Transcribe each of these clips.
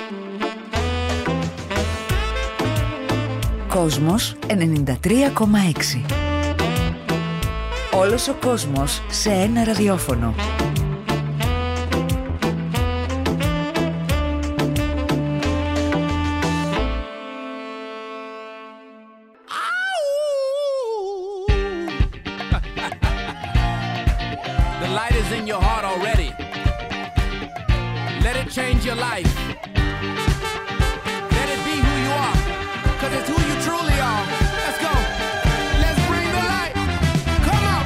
Κόσμος 93,6. Όλος ο κόσμος σε ένα ραδιόφωνο. The light is in your heart already. Let it change your life. Let it be who you are, 'cause it's who you truly are. Let's go. Let's bring the light. Come on.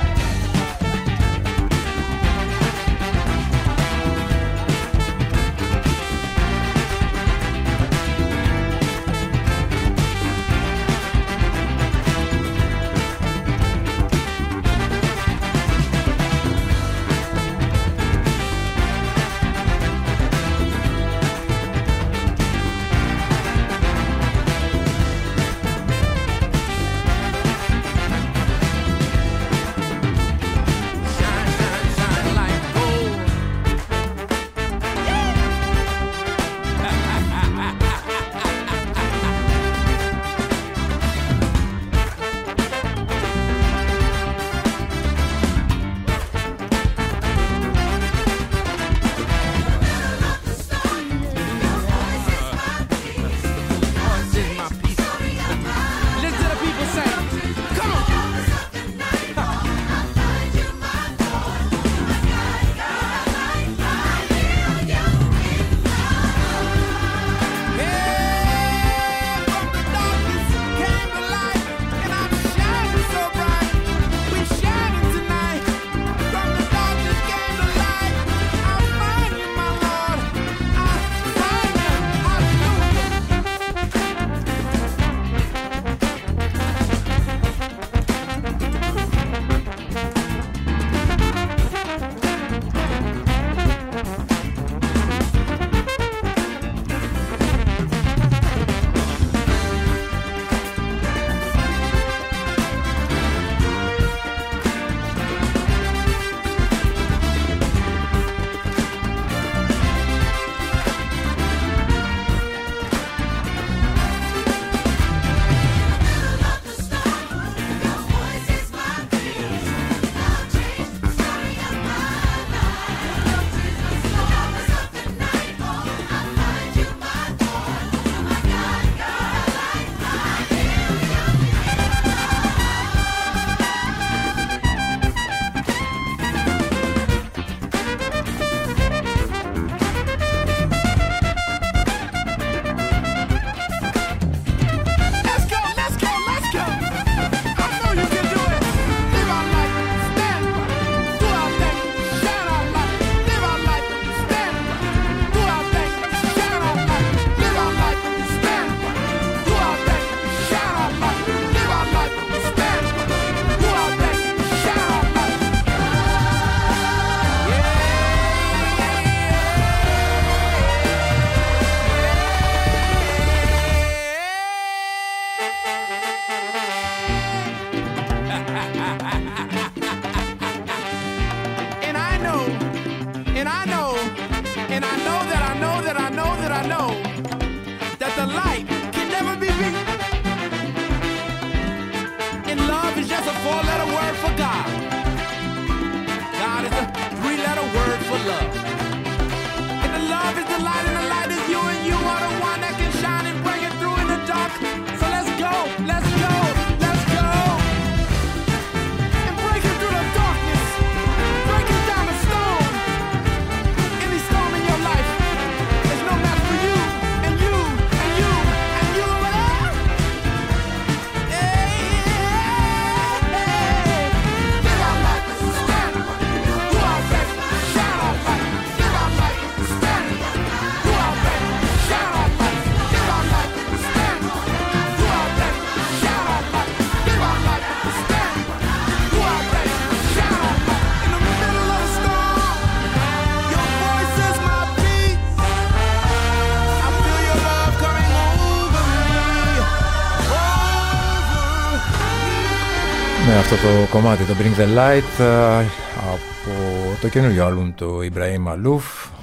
Με αυτό το κομμάτι, το Bring the Light, από το καινούριο άλμπουμ του Ιμπραήμ Μαλούφ,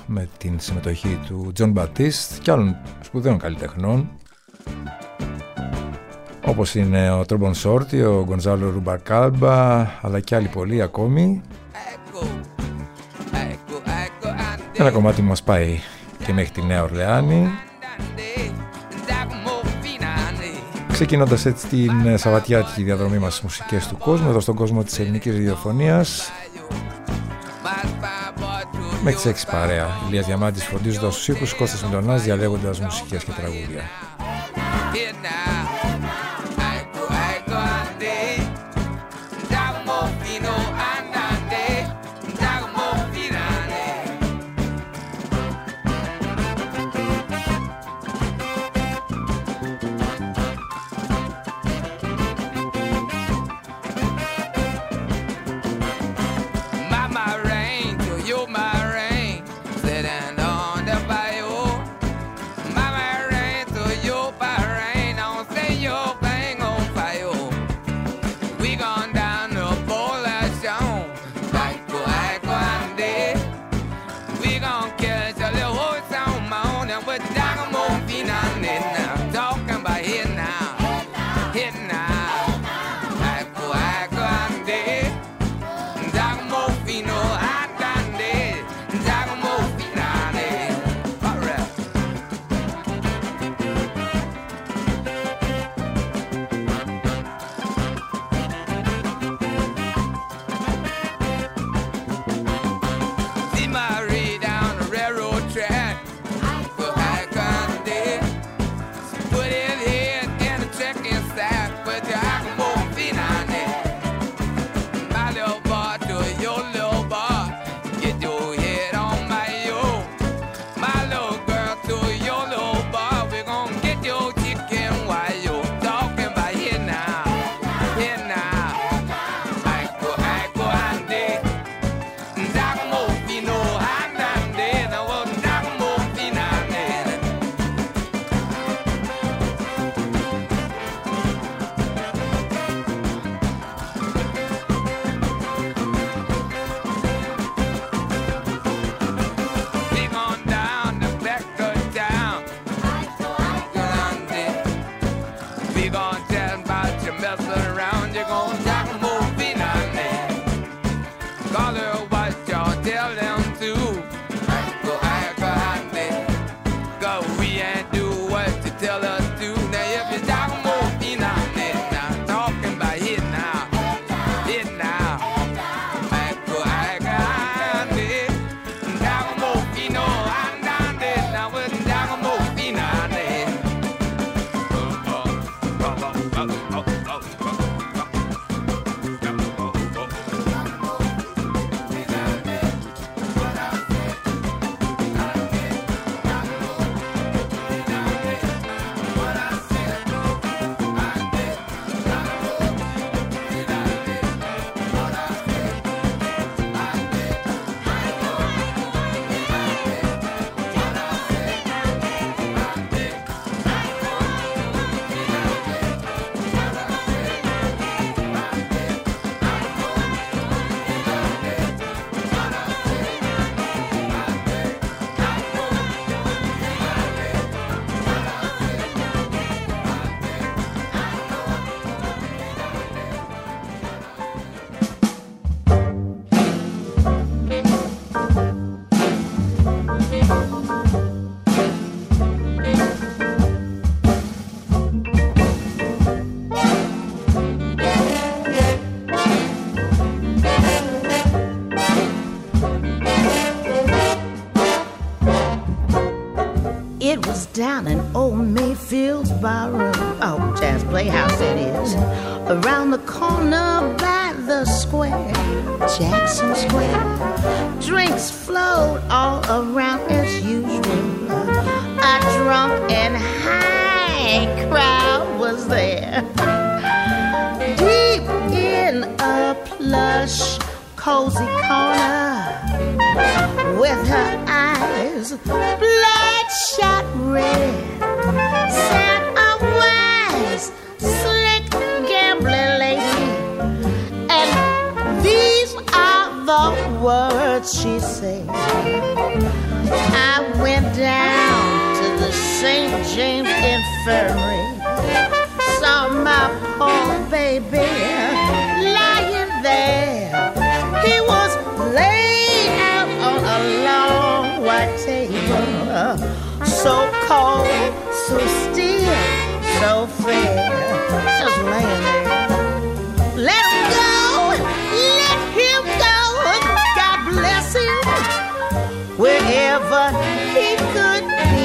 με την συμμετοχή του Τζον Μπατίστ και άλλων σπουδαίων καλλιτεχνών, όπως είναι ο Τρόμπον Σόρτι, ο Γκονζάλο Ρουμπακάλμπα, αλλά και άλλοι πολλοί ακόμη. Ένα κομμάτι μας πάει και μέχρι τη Νέα Ορλεάνη, ξεκινώντας έτσι την σαββατιάτικη διαδρομή μας στις μουσικές του κόσμου, εδώ στον κόσμο της ελληνικής ραδιοφωνίας. Μέχρι τις 6 παρέα, Ηλίας Διαμάντης φροντίζοντας τους ήχους, Κώστας Μιλωνάς διαλέγοντας μουσικές και τραγούδια. It was down in old Mayfield's barroom, oh, Jazz Playhouse it is, around the corner by the square, Jackson Square. Drinks flowed all around as usual. A drunk and high crowd was there. Deep in a plush, cozy corner, with her eyes bloodshot red, sat a wise, slick, gambling lady, and these are the words she said. down to the St. James Infirmary. Saw my poor baby lying there. He was laid out on a long white table, so cold, so still, so fair, just laying there. Let him go, let him go, God bless him, wherever he could be.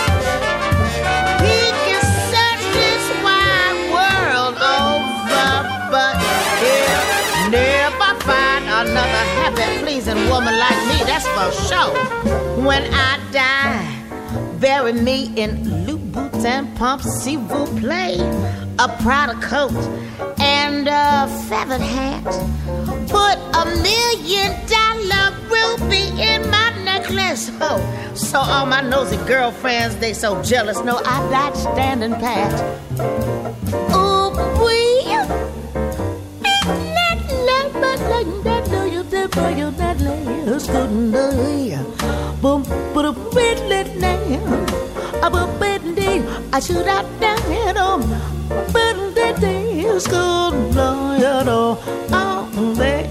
He can search this wide world over, but he'll never find another happy, pleasing woman like me, that's for sure. When I die, bury me in Louboutin pumps, s'il vous plaît, a Prada coat and a feathered hat. Put $1 million ruby in my necklace. Oh, so all my nosy girlfriends, they so jealous, know I died standing pat. Ooh, I should have done it all, but the days go by all day.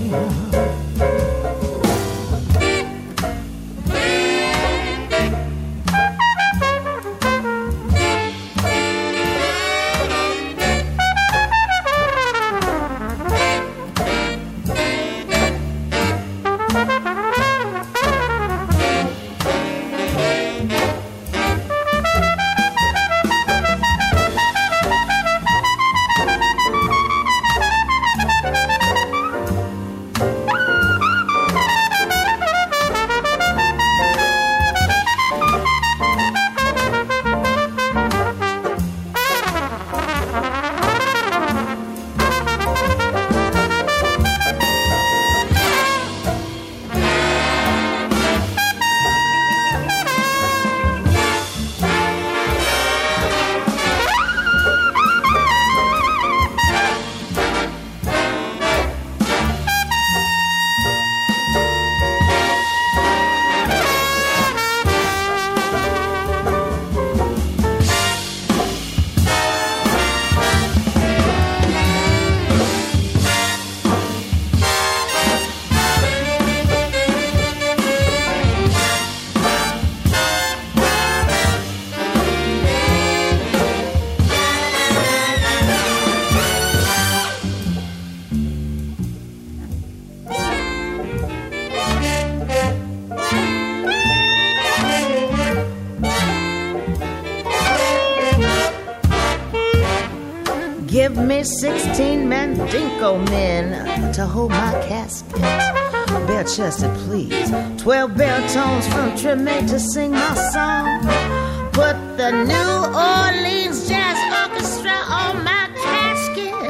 Give me 16 Mandingo men to hold my casket. Bare-chested, please. 12 baritones from Treme to sing my song. Put the New Orleans Jazz Orchestra on my casket.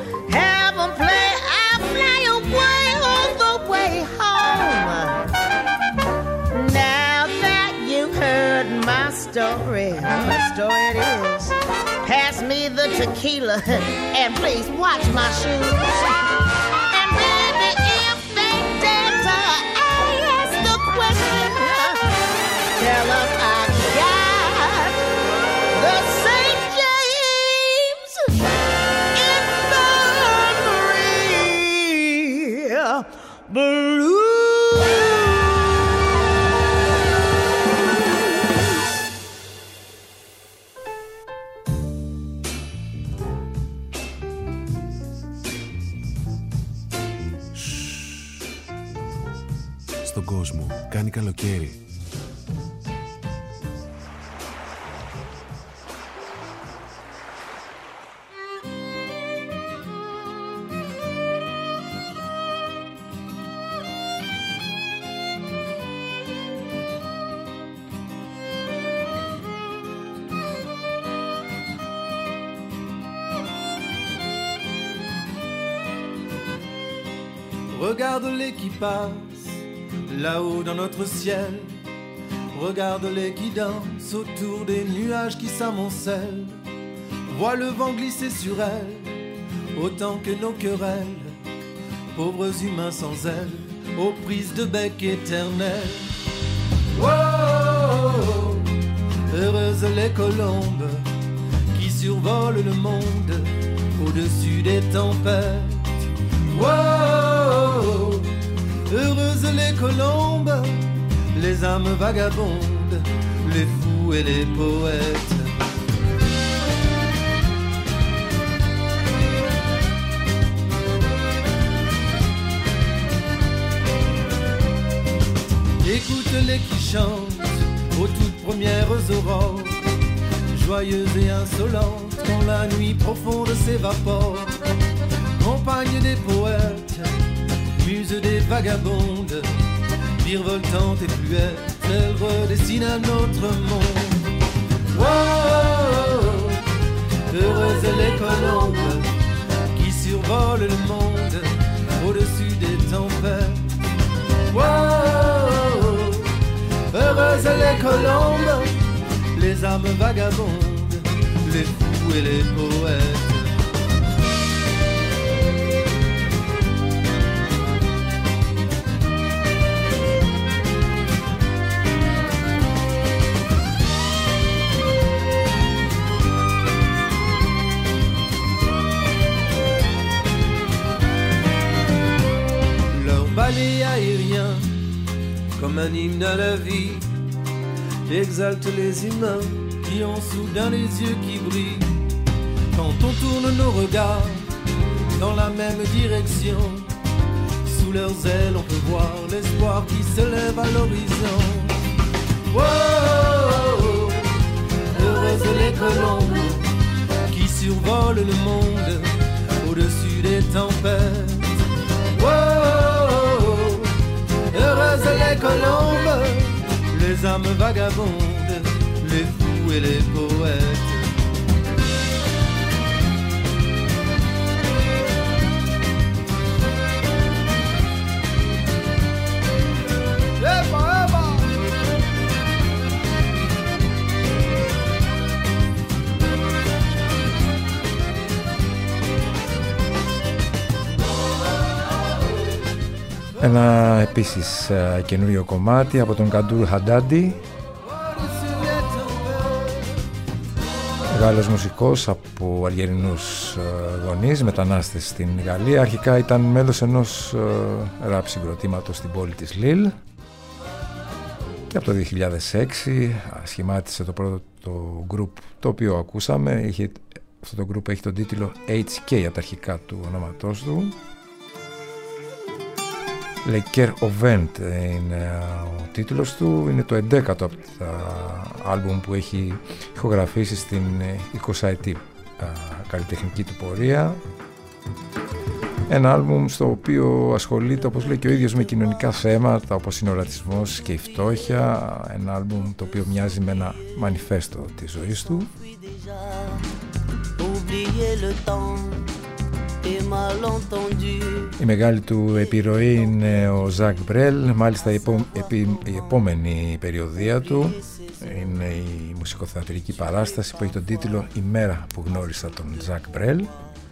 Have them play I'll Fly Away all the way home. Now that you heard my story, what story it is, pass me the tequila and please watch my shoes. And baby, if they dare to ask the question, tell them I got the St. James Infirmary Blues. Στον κόσμο κάνει καλοκαίρι. Regarde-les qui passent là-haut dans notre ciel. Regarde-les qui dansent autour des nuages qui s'amoncellent. Vois le vent glisser sur elles autant que nos querelles. Pauvres humains sans ailes, aux prises de bec éternelles. Oh, oh, oh. Heureuses les colombes qui survolent le monde au-dessus des tempêtes. Wow, heureuses les colombes, les âmes vagabondes, les fous et les poètes. Écoute-les qui chantent aux toutes premières aurores, joyeuses et insolentes quand la nuit profonde s'évapore. Compagne des poètes, muse des vagabondes, virevoltantes et fluettes, elles redessinent un autre monde. Wow, heureuses les colombes qui survolent le monde au-dessus des tempêtes. Wow, heureuses les colombes, les âmes vagabondes, les fous et les poètes. Balai aérien, comme un hymne à la vie, exalte les humains qui ont soudain les yeux qui brillent. Quand on tourne nos regards dans la même direction, sous leurs ailes on peut voir l'espoir qui se lève à l'horizon. Wow, heureuses les colombes qui survolent le monde au-dessus des tempêtes. Wow, heureuses les colombes, les âmes vagabondes, les fous et les poètes. Ένα επίσης καινούριο κομμάτι από τον Καντούρ Χαντάντι, Γάλλος μουσικός από Αλγερινούς γονείς, μετανάστες στην Γαλλία. Αρχικά ήταν μέλος ενός ραπ συγκροτήματος στην πόλη της Λίλ και από το 2006 σχημάτισε το πρώτο group το οποίο ακούσαμε. Αυτό το group έχει τον τίτλο HK από τα αρχικά του ονόματός του. Le Coeur au Vent είναι ο τίτλος του, είναι το 11ο από τα άλμπουμ που έχει ηχογραφήσει στην 20η καλλιτεχνική του πορεία. Ένα άλμπουμ στο οποίο ασχολείται, όπως λέει και ο ίδιος, με κοινωνικά θέματα όπως είναι ο ρατσισμός και η φτώχεια. Ένα άλμπουμ το οποίο μοιάζει με ένα μανιφέστο της ζωής του. Η μεγάλη του επιρροή είναι ο Ζακ Μπρέλ, μάλιστα η επόμενη περιοδία του είναι η μουσικοθεατρική παράσταση που έχει τον τίτλο «Η μέρα που γνώρισα τον Ζακ Μπρέλ».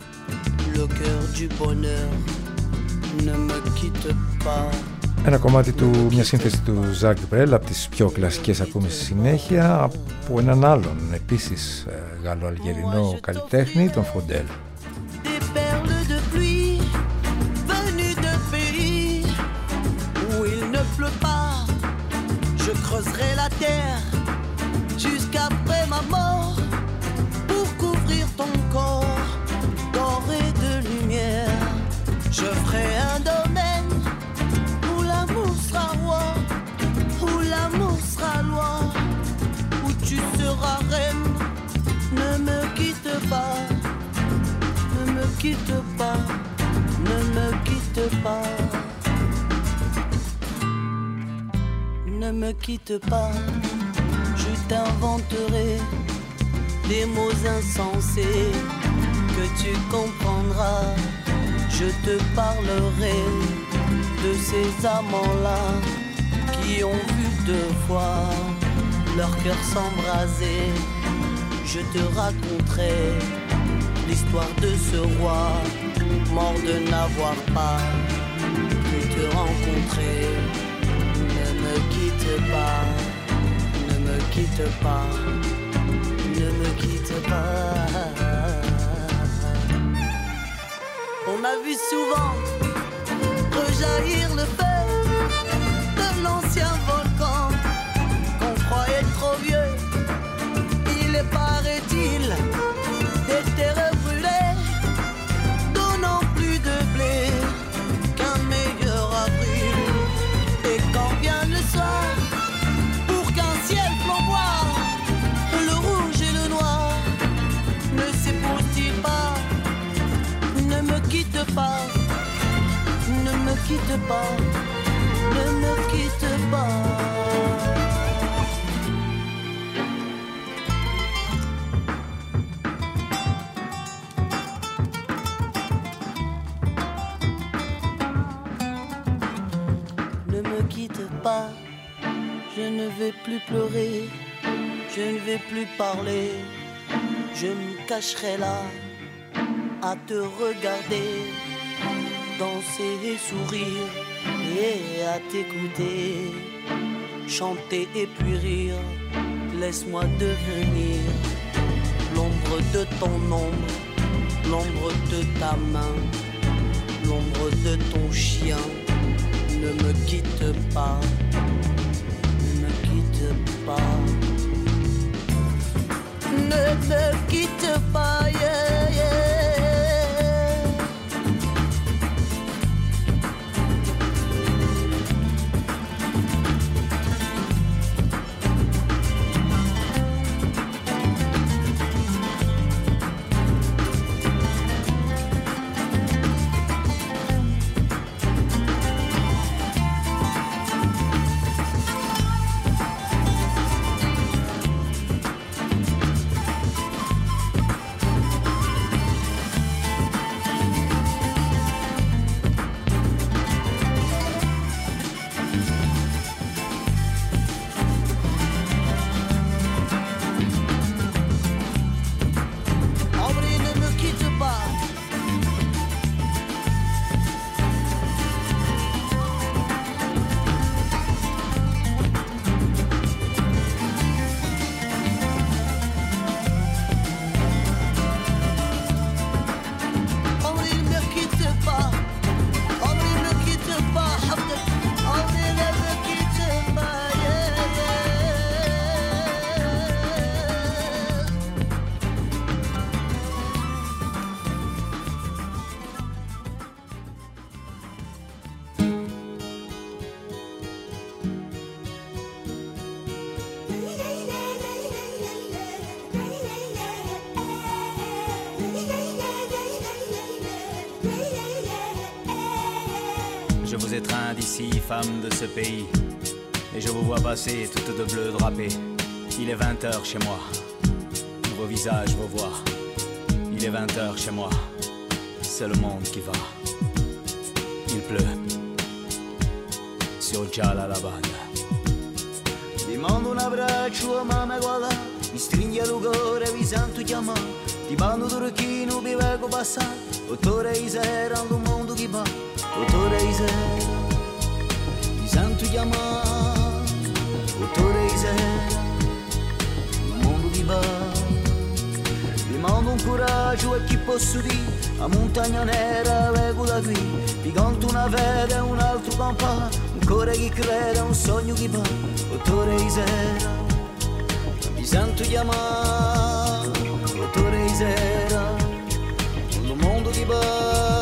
Ένα κομμάτι του, μια σύνθεση του Ζακ Μπρέλ από τις πιο κλασικές ακούμε στη συνέχεια από έναν άλλον επίσης γαλλοαλγερινό καλλιτέχνη, τον Φοντέλ. Je creuserai la terre jusqu'après ma mort pour couvrir ton corps doré de lumière. Je ferai un domaine où l'amour sera roi, où l'amour sera loi, où tu seras reine. Ne me quitte pas, ne me quitte pas, ne me quitte pas. Ne me quitte pas, je t'inventerai des mots insensés que tu comprendras. Je te parlerai de ces amants-là qui ont vu deux fois leur cœur s'embraser. Je te raconterai l'histoire de ce roi mort de n'avoir pas pu te rencontrer. Ne me quitte pas, ne me quitte pas, ne me quitte pas. On a vu souvent rejaillir le feu de l'ancien volcan qu'on croyait trop vieux. Il est, paraît-il, des terres brûlées, donnant plus de blé qu'un meilleur avril. Et quand vient le soir, pour qu'un ciel flamboie, le rouge et le noir ne s'épousent-ils pas? Ne me quitte pas, ne me quitte pas, ne me quitte pas. Ne me quitte pas, je ne vais plus pleurer, je ne vais plus parler, je me cacherai là à te regarder, danser et sourire, et à t'écouter, chanter et puis rire. Laisse-moi devenir l'ombre de ton ombre, l'ombre de ta main, l'ombre de ton chien. Ne me quitte pas, ne me quitte pas, ne me quitte pas, yeah, yeah. Je vous étreins d'ici, femmes de ce pays, et je vous vois passer toutes de bleu drapées. Il est 20h chez moi, vos visages, vos voix. Il est 20h chez moi, c'est le monde qui va. Il pleut sur Jalalabad. Ti mando un abbraccio, mamma guarda, mi stringi al cuore, vi sento chiamare. Ti mando turchino, vi vengo passare. 8 ore di sera, un mondo che va. 8 ore di sera, mi sento chiamare. 8 ore di sera, un mondo che va. Vi mando un coraggio e chi posso dire, la montagna nera vengo da qui. Vi canto una fede e un altro campà, un cuore che crede, un sogno che va. 8 ore di sera, mi sento chiamare. 8 ore di sera, un mondo che va.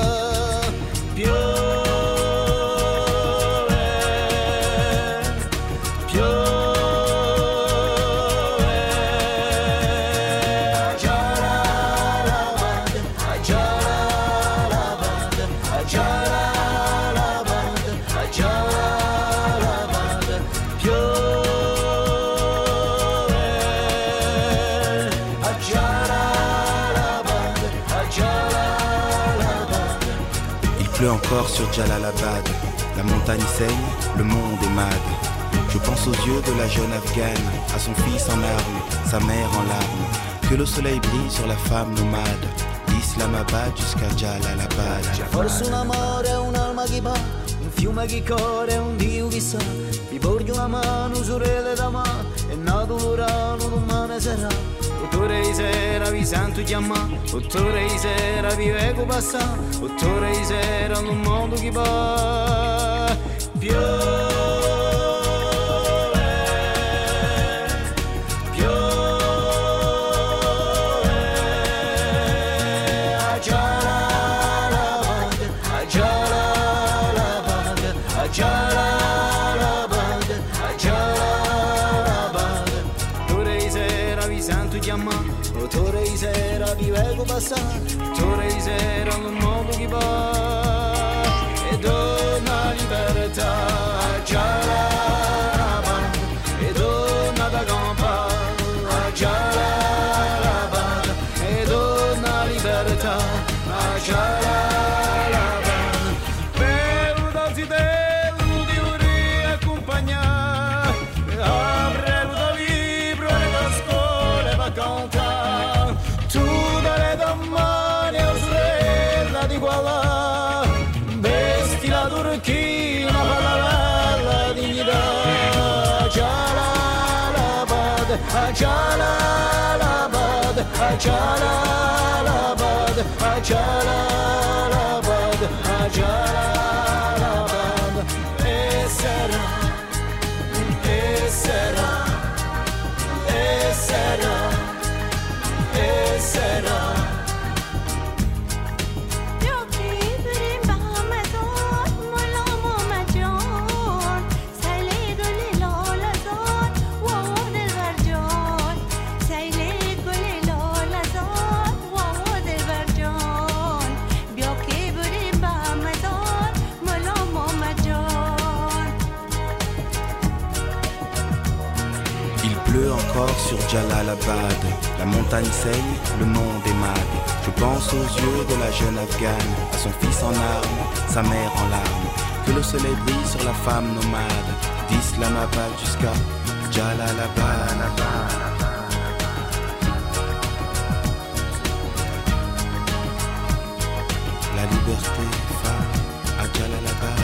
Pleut encore sur Jalalabad, la montagne saigne, le monde est mad. Je pense aux yeux de la jeune afghane, à son fils en armes, sa mère en larmes. Que le soleil brille sur la femme nomade, d'Islamabad jusqu'à Jalalabad. Forse un amore, un'alma che va, un fiume che corre, un Dio che sa. Vi porgo una mano, sorelle da mano, e nato l'urano domani sarà. Ottore di sera vi sento chiamare, ottore di sera vi vedo passare, ottore di sera nel mondo che va. Ottore di sera vi vedo passare, ottore di sera nel mondo che va e donna libertà, già la banda e donna da campa, già la banda e donna libertà, già la banda. Per un desiderio di un riaccompagnare, apre il libro nella scuola va a cantare. Vesti la turchina per la dignità, già la bad, già la bad, già la bad, già la bad, già la bad, e sarà, e sarà, e sarà, e sarà. Encore sur Jalalabad, la montagne saigne, le monde est mad. Je pense aux yeux de la jeune afghane, à son fils en armes, sa mère en larmes. Que le soleil brille sur la femme nomade, d'Islamabad jusqu'à Jalalabad. La liberté, femme, à Jalalabad.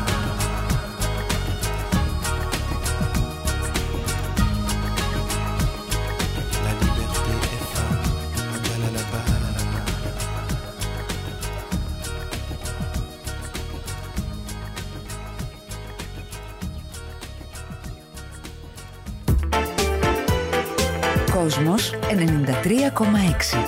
Κόσμος 93,6.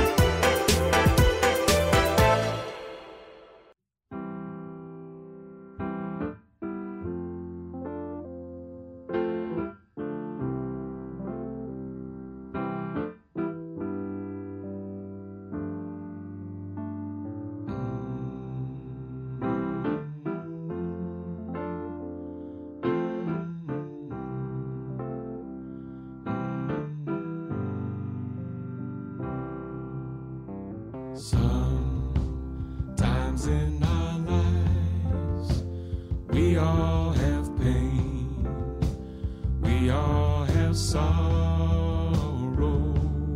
Sometimes in our lives we all have pain, we all have sorrow,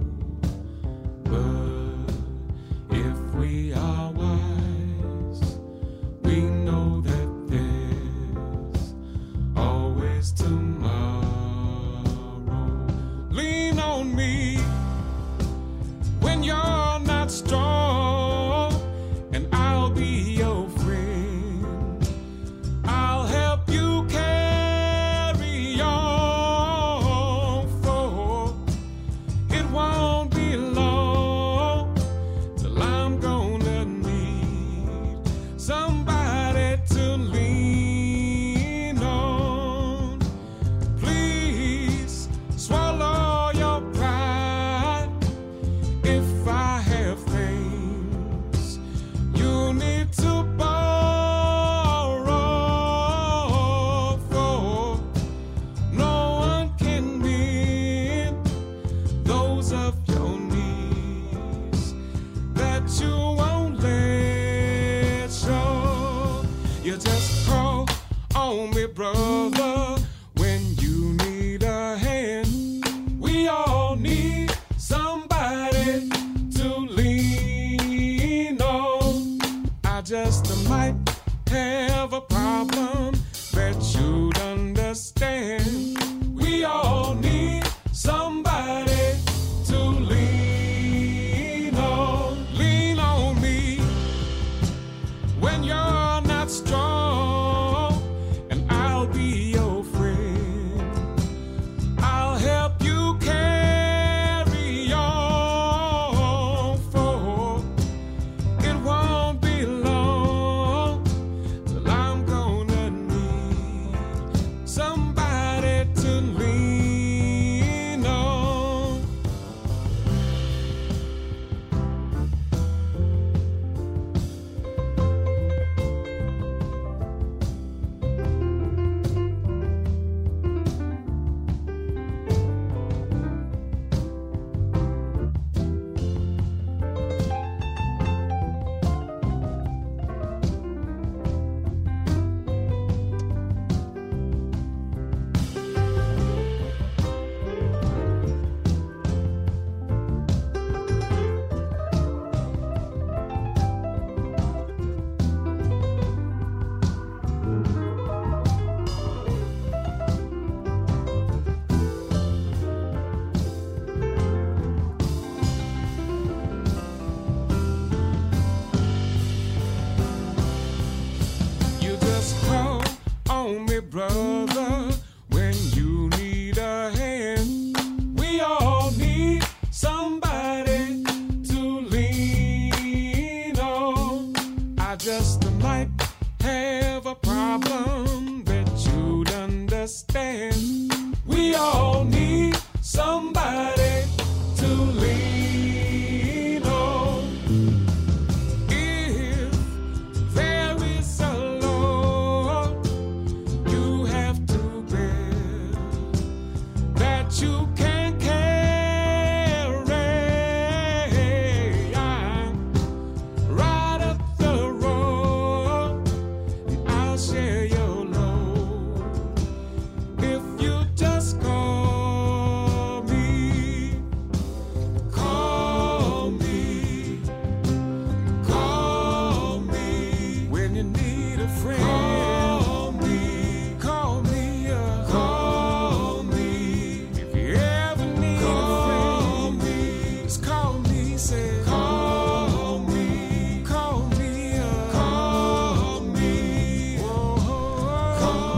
but if we are wise, we know that there's always tomorrow. Lean on me when you're not strong, and I'll be your friend. I'll help you carry on, for it won't be long till I'm gonna need somebody to lean on. Please swallow your pride. If I have things you need to borrow, for no one can meet those of your needs that you won't let show. You just call on me, brother, when you need a hand. We all need somebody to lean on. I just might have a problem that you'd understand. We all need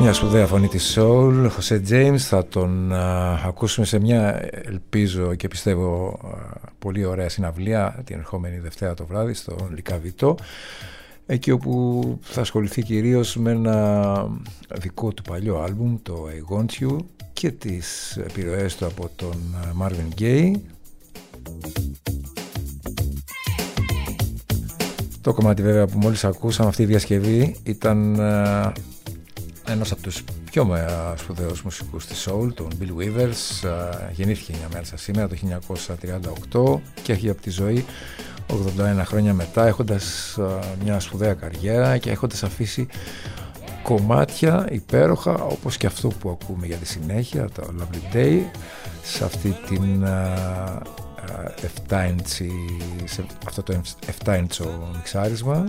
Μια σπουδαία φωνή της soul, Jose James, θα τον ακούσουμε σε μια, ελπίζω και πιστεύω, πολύ ωραία συναυλία την ερχόμενη Δευτέρα το βράδυ στο Λικαβιτό, εκεί όπου θα ασχοληθεί κυρίως με ένα δικό του παλιό άλμπουμ, το I Want You, και τις επιρροές του από τον Marvin Gaye. Το κομμάτι βέβαια που μόλις ακούσαμε, αυτή η διασκευή, ήταν ένας από τους πιο σπουδαίους μουσικούς της soul, τον Bill Withers. Γεννήθηκε 9 μέρες σήμερα, το 1938, και έχει από τη ζωή 81 χρόνια μετά, έχοντας μια σπουδαία καριέρα και έχοντας αφήσει κομμάτια υπέροχα, όπως και αυτό που ακούμε για τη συνέχεια, το Lovely Day, σε αυτή την 7 σε αυτό το 7 inch μιξάρισμα.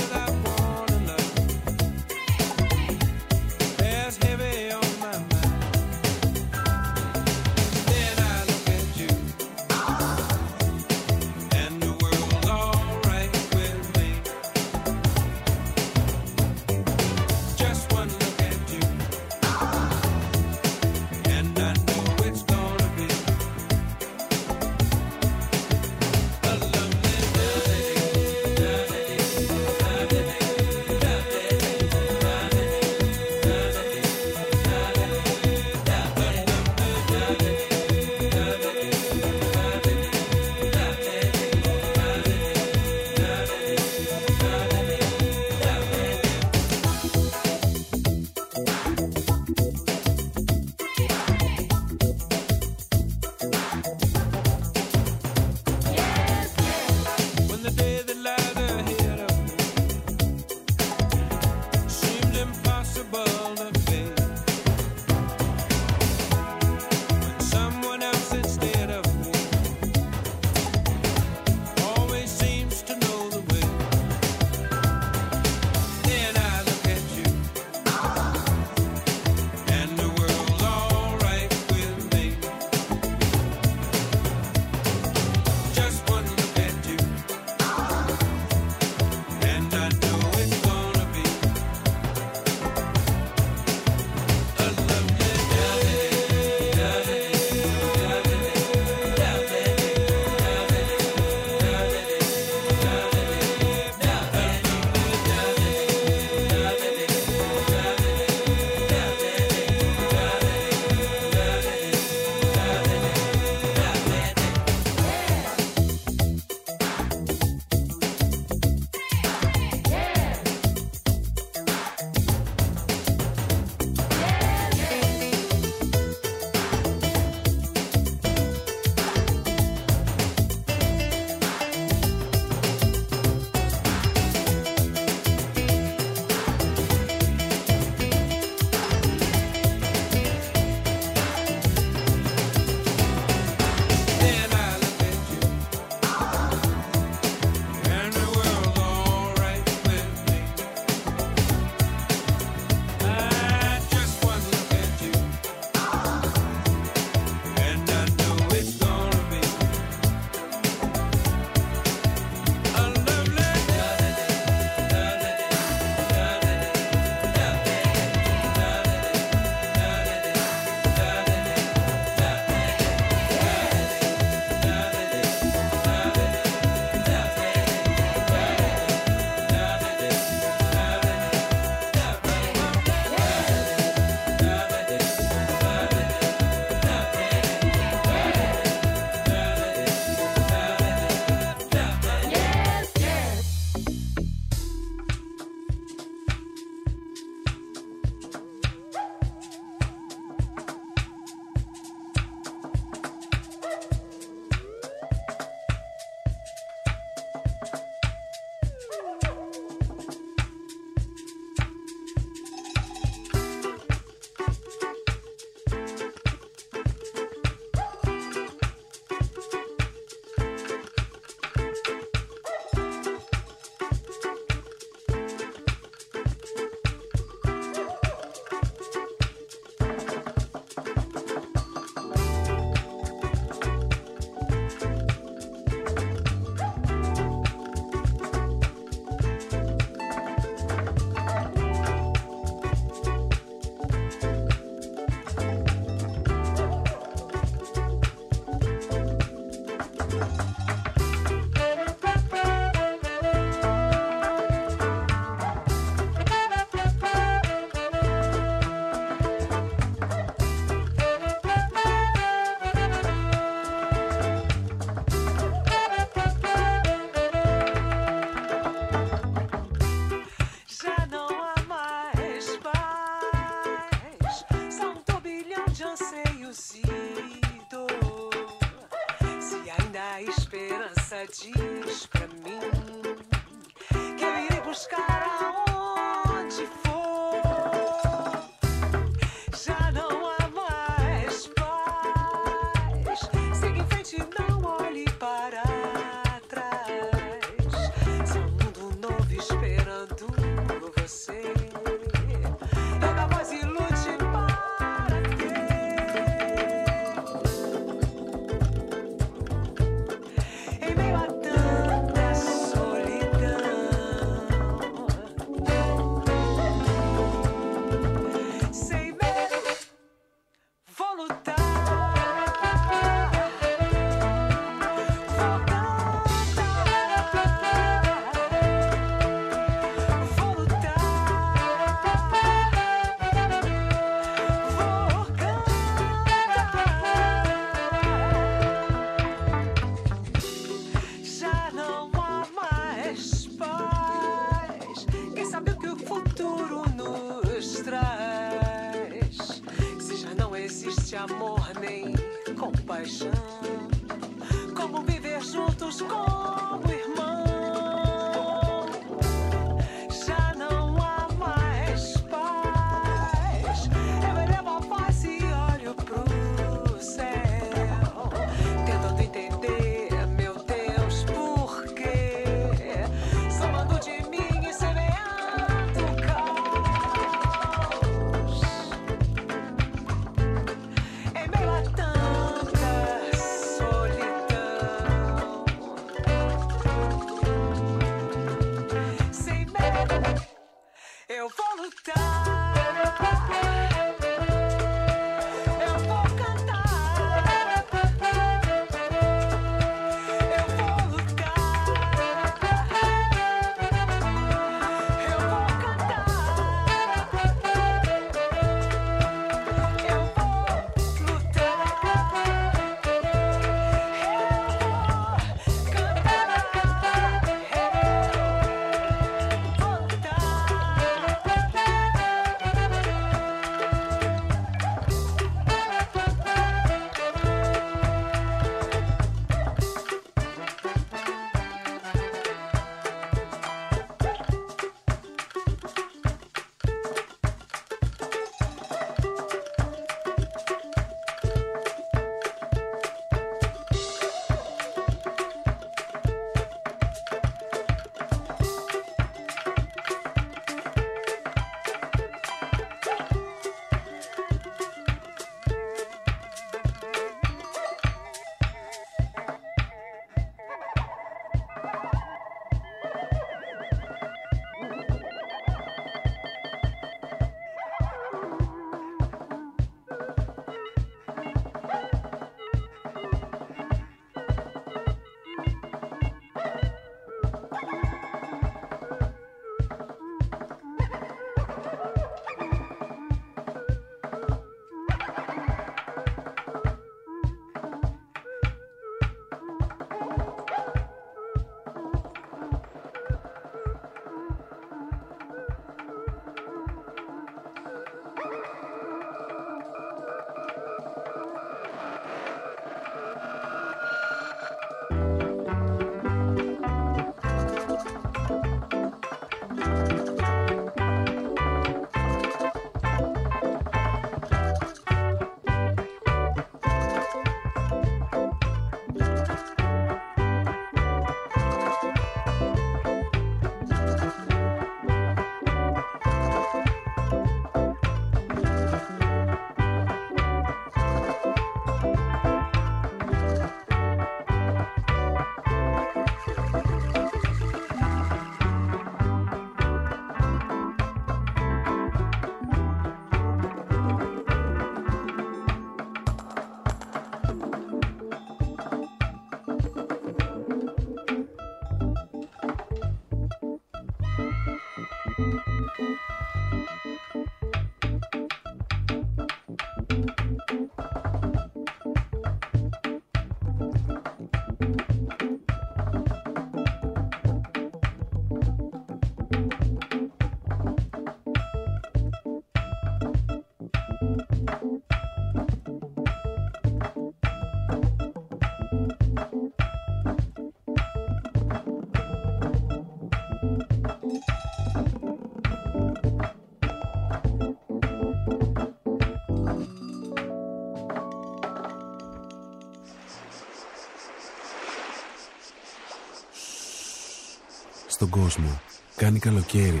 Στον κόσμο κάνει καλοκαίρι.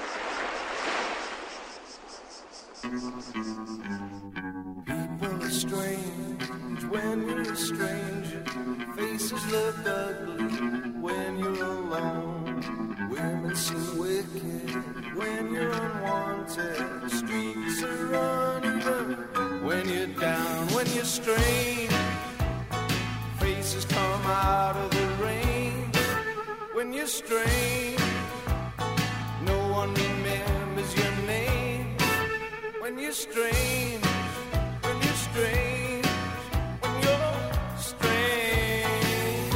People are strange when you're a stranger. Faces look ugly when you're alone. Women seem wicked when you're unwanted. Streets are uneven when you're down. when you're strange. Faces come out of the rain when you're strange. No one remembers your name when you're strange. When you're strange. When you're strange.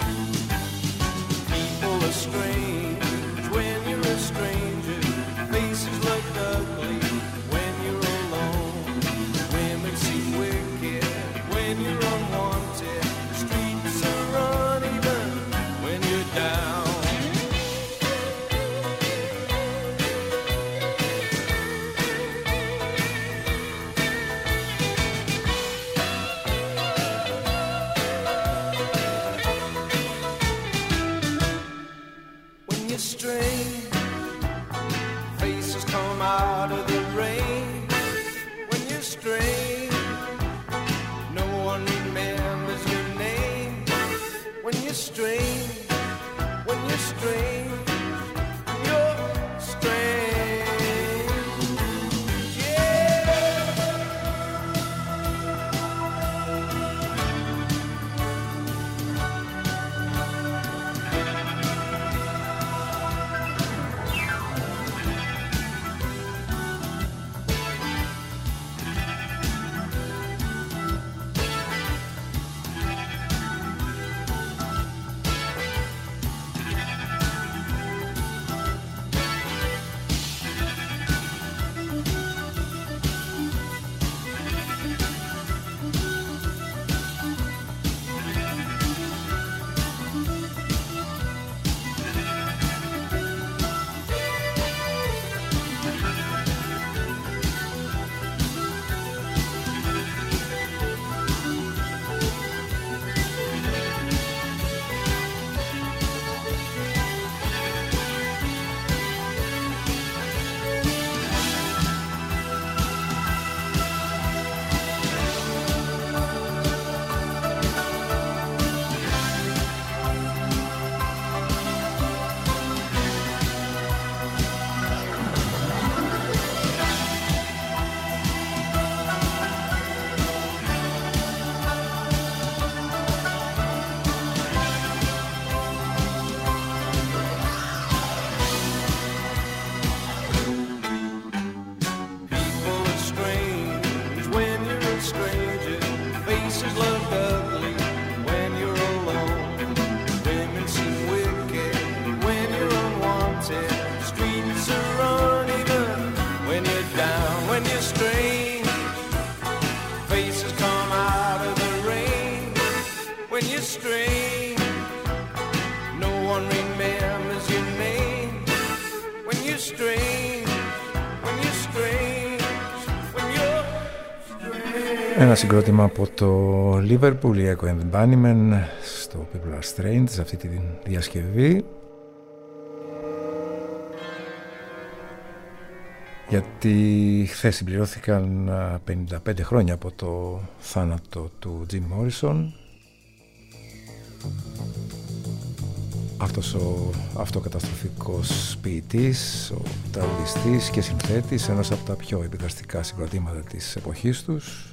People are strange when you're a stranger. Faces look ugly when you're alone. Women seem wicked when you're unwanted. Streets are uneven when you're down. When you're strange, faces come out of the rain. When you're strange, no one remembers your name. When you're strange, when you're strange, you're strange. Yeah. Ένα συγκρότημα από το Liverpool, η Echo and the Bunnymen, στο People Are Strange, σε αυτή τη διασκευή. Γιατί χθες συμπληρώθηκαν 55 χρόνια από το θάνατο του Jim Morrison. Αυτός ο αυτοκαταστροφικός ποιητής, ο τραγουδιστής και συνθέτης ενός από τα πιο επιδραστικά συγκροτήματα της εποχής τους.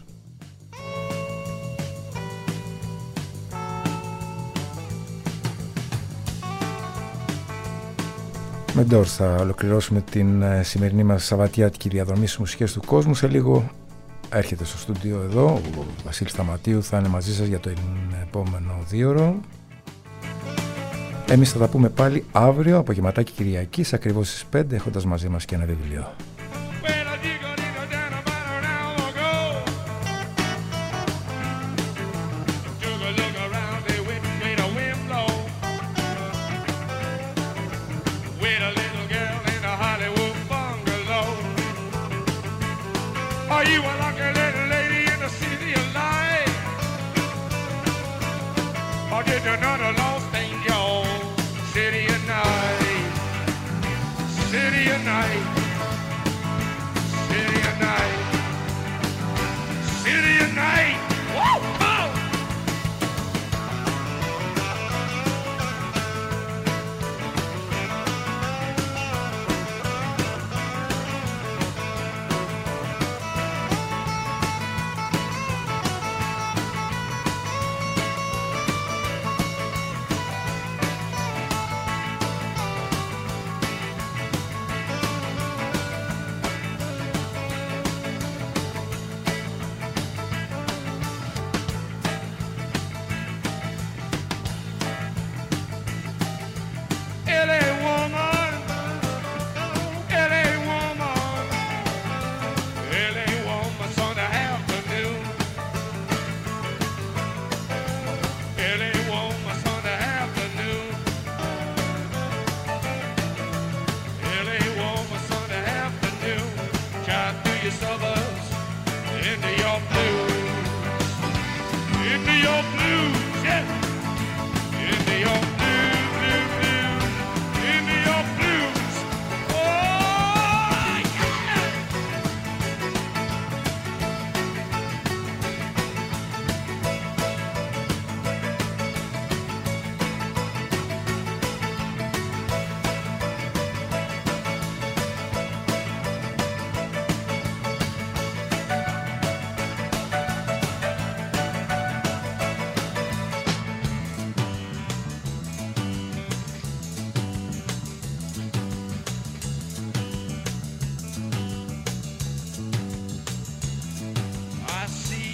Με Doors θα ολοκληρώσουμε την σημερινή μας σαββατιάτικη διαδρομή στις μουσικές του κόσμου. Σε λίγο έρχεται στο στούντιο εδώ ο Βασίλης Σταματίου, θα είναι μαζί σας για το επόμενο 2ωρο. Εμείς θα τα πούμε πάλι αύριο, απογευματάκι Κυριακής, ακριβώς στις 5, έχοντας μαζί μας και ένα βιβλίο.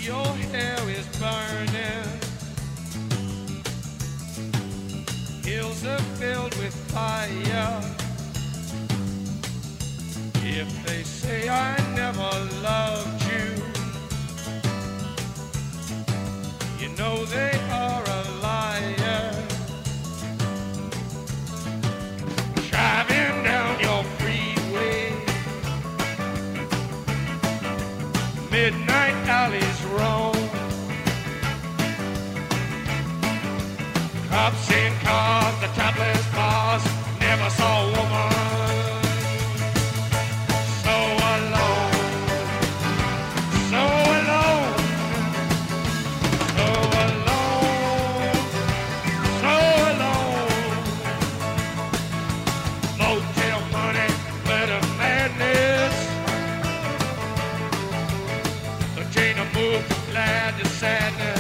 your hair is burning. Hills are filled with fire. If they say I never loved you, you know they are a liar. Driving down your freeway, midnight alleys roam, cops in cars, the topless bars, never saw a woman so alone, so alone, so alone, so alone. Motel money, murder madness. The chain of moved from glad to sadness.